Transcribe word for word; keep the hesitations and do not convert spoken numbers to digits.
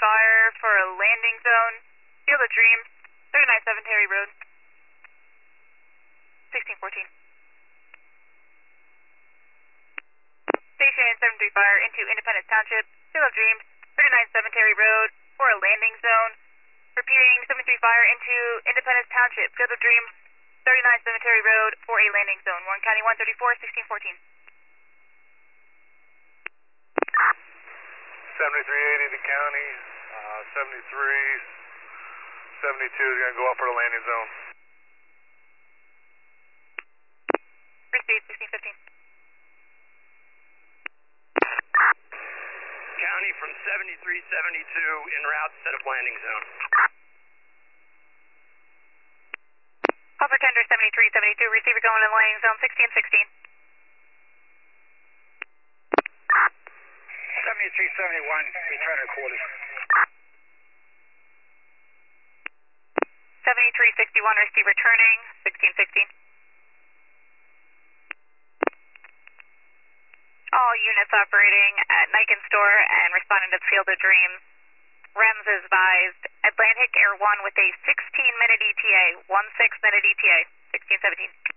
fire for a landing zone. Field of Dreams, thirty-nine Cemetery Road, sixteen fourteen. Station seven three fire into Independence Township. Field of Dreams, thirty-nine Cemetery Road for a landing zone. Repeating, seventy-three fire into Independence Township. Field of Dreams, thirty-nine Cemetery Road for a landing zone. Warren County one thirty-four, sixteen fourteen. seventy-three eighty to county, uh, seventy-three seventy-two is going to go up for the landing zone. Free speed, sixteen fifteen. County from seventy-three seventy-two en route, set up landing zone. Upper tender seventy-three seventy-two, receiver going in landing zone, sixteen sixteen. seventy-three seventy-one, return to quarters. seventy-three sixty-one, receive returning, sixteen sixteen. All units operating at Niken Store and responding to the Field of Dreams. R E M S is advised, Atlantic Air one with a sixteen minute E T A, one six minute E T A, sixteen seventeen.